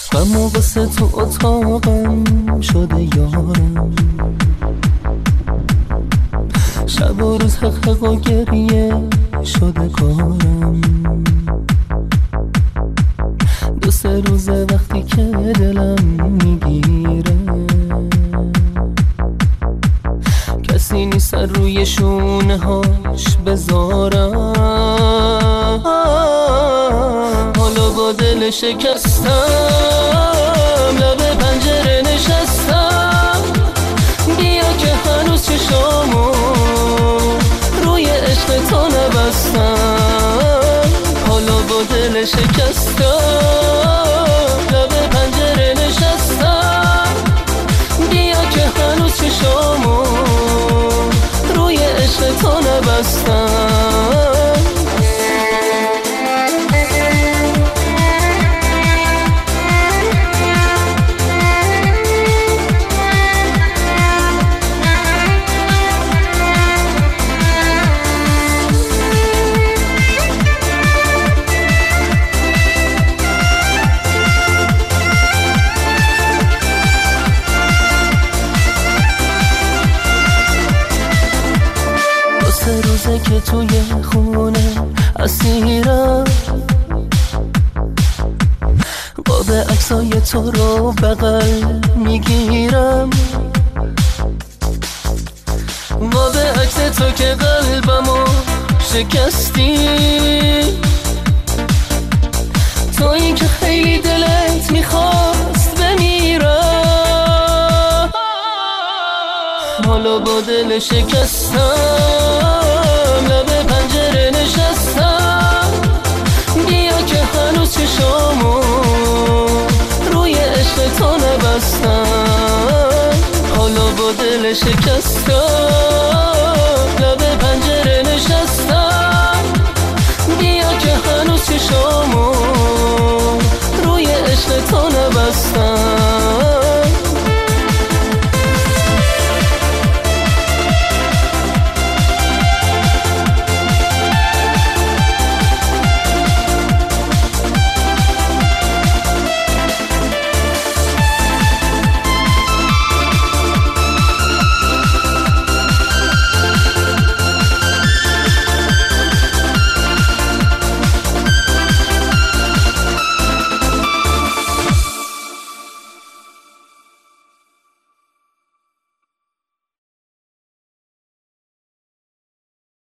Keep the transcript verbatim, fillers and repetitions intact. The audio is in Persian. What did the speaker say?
غم و غصه تو اتاقم شده یارم، شب و روز حق حق و گریه شده کارم. دو سه روزه وقتی که دلم میگیره کسی نیست روی شونه هاش بذارم. حالا با دل شکستم لب پنجره نشستم، بیا که هنوز چشامو روی عشق تو نبستم. حالا با دل شکستم لب پنجره نشستم، بیا که هنوز چشامو روی عشق تو نبستم. سه روزه که توی خونه اسیرم، قاب عکسای تو رو بغل میگیرم، قاب عکس تو که قلبمو شکستی، تویی که خیلی دلت میخواست بمیرم. حالا با دل شکستم لب پنجره نشستم، بیا که هنوز چشامو روی عشق تو نبستم. حالا با دل شکستم